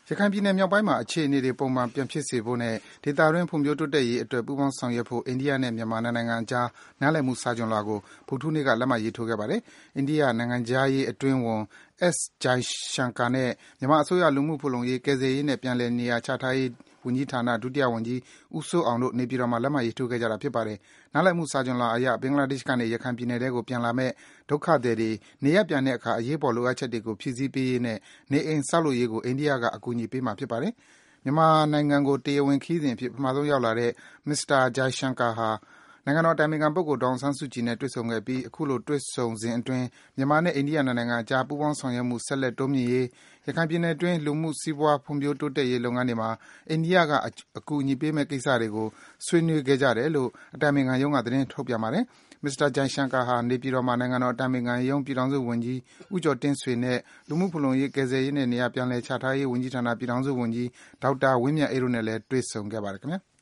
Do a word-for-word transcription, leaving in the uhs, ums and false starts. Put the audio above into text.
ရခိုင်ပြည်နယ်မြောက်ပိုင်းမှာအခြေအနေတွေပုံမှန်ပြန်ဖြစ်စေဖို့နဲ့ဒေသတွင်းဖွံ့ဖြိုးတိုးတက်ရေးအတွက်ပူးပေါင်းဆောင်ရွက်ဖို့အိန္ဒိယနဲ့မြန်မာနိုင်ငံအကြားနားလည်မှုစာချွန်လွှာကိုဗုဒ္ဓဟူးနေ့ကလက်မှတ်ရေးထိုးခဲ့ပါတယ်။အိန္ဒိယနိုင်ငံခြားရေးအတွင်းဝန် S Jaishankar နဲ့မြန်မာအစိုးရလူမှုဖူလုံရေး၊ကယ်ဆယ်ရေးနဲ့ပြန်လည်နေရာချထားရေးဝန်ကြီးဌာနဒုတိယဝန်ကြီးဦးစိုးအောင်တို့နေပြည်တော်မှာလက်မှတ်ရေးထိုးခဲ့ကြတာဖြစ်ပါတယ်။နားလည်မှုစာချွန်လွှာအရဘင်္ဂလားဒေ့ရှ်ကနေရခိုင်ပြည်နယ်ထဲကိုပြန်လာမယ့်ဒုက္ခသည်တွေနေရပ်ပြန်တဲ့အခါအရေးပေါ်လိုအပ်ချက်တွေကိုဖြည့်ဆည်းပေးရေးနဲ့နေအိမ်ဆောက်လုပ်ရေးကိုအိန္ဒိယကအကူအညီပေးမှာဖြစ်ပါတယ်။မြန်မာနိုင်ငံကိုတရားဝင်ခရီးစဉ်အဖြစ်ပထမဆုံးရောက်လာတဲ့ မစ္စတာ Jaishankar ဟာနိုင်ငံတော်အတိုင်ပင်ခံပုဂ္ဂိုလ်ဒေါ်အောင်ဆန်းစုကြည်နဲ့တွေ့ဆုံခဲ့ပြီးအခုလိုတွေ့ဆုံစဉ်အတွင်းမြန်မာနဲ့အိန္ဒိယနှစ်နိုင်ငံအကြားပူးပေါင်းဆောင်ရွက်မှုဆက်လက်တိုးမြှင့်ရေး၊ရခိုင်ပြည်နယ်အတွင်းလူမှုစီးပွားဖွံ့ဖြိုးတိုးတက်ရေးလုပ်ငန်းတွေမှာအိန္ဒိယကအကူအညီပေးမယ့်ကိစ္စတွေကိုဆွေးနွေးခဲ့ကြတယ်လို့အတိုင်ပင်ခံရုံးကသတင်းထုတ်ပြန်ပါတယ်။မစ္စတာ Jaishankar ဟာနေပြည်တော်မှာနိုင်ငံတော်အတိုင်ပင်ခံရုံးပြည်ထောင်စုဝန်ကြီးဦးကျော်တင့်ဆွေနဲ့လူမှုဖူလုံရေး၊ကယ်ဆယ်ရေးနဲ့နေရာပြန်လည်ချထားရေးဝန်ကြီးဌာနပြည်ထောင်စုဝန်ကြီးဒေါက်တာဝင်းမြတ်အေးတို့နဲ့လည်းတွေ့ဆုံခဲ့ပါတယ်ခင်ဗျာ။